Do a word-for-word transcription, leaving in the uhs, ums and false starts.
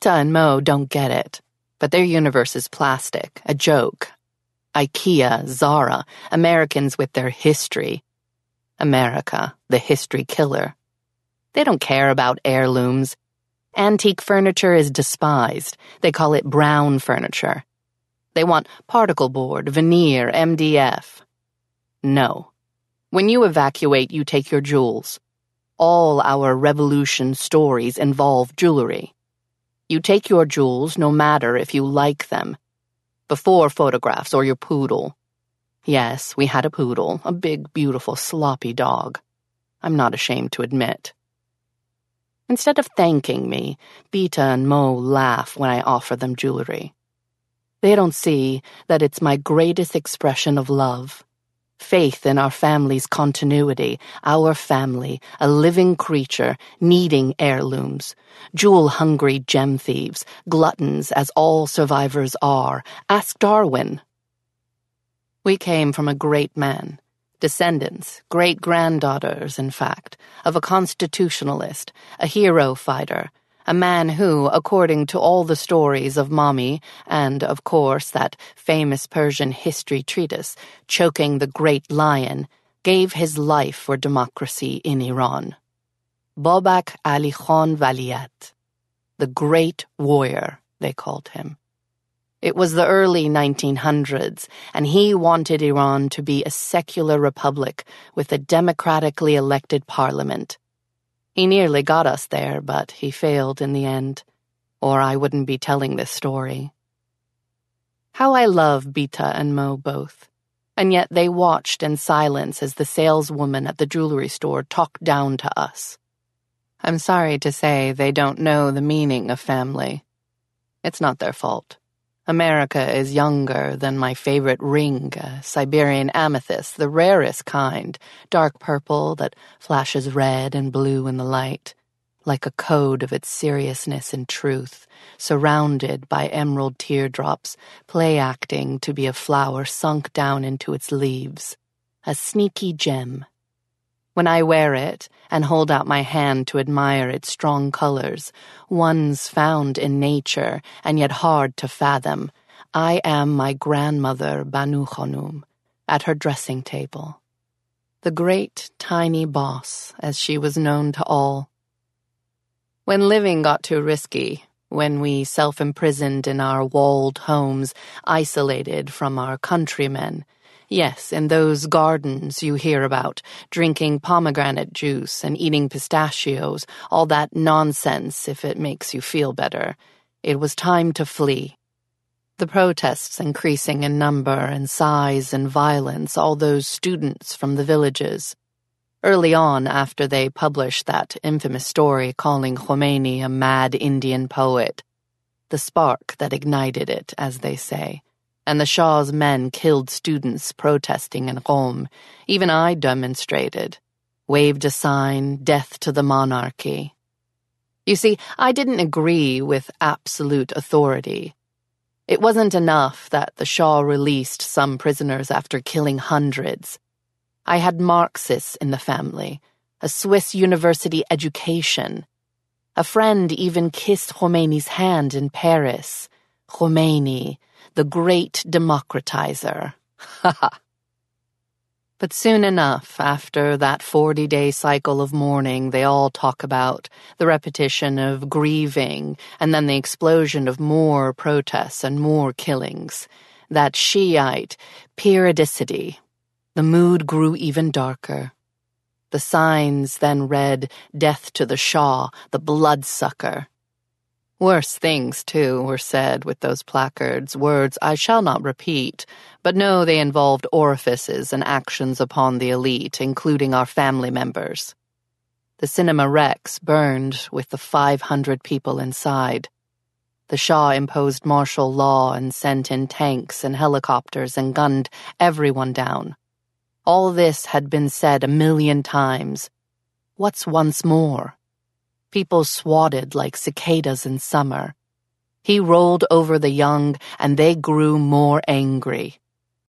Beta and Mo don't get it, but their universe is plastic, a joke. IKEA, Zara, Americans with their history. America, the history killer. They don't care about heirlooms. Antique furniture is despised. They call it brown furniture. They want particle board, veneer, M D F. No. When you evacuate, you take your jewels. All our revolution stories involve jewelry. You take your jewels no matter if you like them. Before photographs or your poodle. Yes, we had a poodle, a big, beautiful, sloppy dog. I'm not ashamed to admit. Instead of thanking me, Beta and Mo laugh when I offer them jewelry. They don't see that it's my greatest expression of love. Faith in our family's continuity, our family, a living creature, needing heirlooms, jewel-hungry gem thieves, gluttons as all survivors are. Ask Darwin. We came from a great man, descendants, great-granddaughters, in fact, of a constitutionalist, a hero fighter, a man who, according to all the stories of Mommy and, of course, that famous Persian history treatise, Choking the Great Lion, gave his life for democracy in Iran. Babak Ali Khan Valiyat, the Great Warrior, they called him. It was the early nineteen hundreds, and he wanted Iran to be a secular republic with a democratically elected parliament. He nearly got us there, but he failed in the end, or I wouldn't be telling this story. How I love Beta and Mo both, and yet they watched in silence as the saleswoman at the jewelry store talked down to us. I'm sorry to say they don't know the meaning of family. It's not their fault. America is younger than my favorite ring, a Siberian amethyst, the rarest kind, dark purple that flashes red and blue in the light, like a code of its seriousness and truth, surrounded by emerald teardrops, play-acting to be a flower sunk down into its leaves, a sneaky gem. When I wear it and hold out my hand to admire its strong colors, ones found in nature and yet hard to fathom, I am my grandmother Banu Khanum at her dressing table. The great, tiny boss, as she was known to all. When living got too risky, when we self-imprisoned in our walled homes, isolated from our countrymen, yes, in those gardens you hear about, drinking pomegranate juice and eating pistachios, all that nonsense if it makes you feel better. It was time to flee. The protests increasing in number and size and violence, all those students from the villages. Early on, after they published that infamous story calling Khomeini a mad Indian poet, the spark that ignited it, as they say. And the Shah's men killed students protesting in Qom. Even I demonstrated, waved a sign, death to the monarchy. You see, I didn't agree with absolute authority. It wasn't enough that the Shah released some prisoners after killing hundreds. I had Marxists in the family, a Swiss university education. A friend even kissed Khomeini's hand in Paris. Khomeini, the great democratizer. Ha ha. But soon enough, after that forty-day cycle of mourning they all talk about, the repetition of grieving, and then the explosion of more protests and more killings, that Shiite periodicity, the mood grew even darker. The signs then read, "Death to the Shah, the bloodsucker." Worse things, too, were said with those placards, words I shall not repeat, but know they involved orifices and actions upon the elite, including our family members. The Cinema Rex burned with the five hundred people inside. The Shah imposed martial law and sent in tanks and helicopters and gunned everyone down. All this had been said a million times. What's once more? People swatted like cicadas in summer. He rolled over the young, and they grew more angry.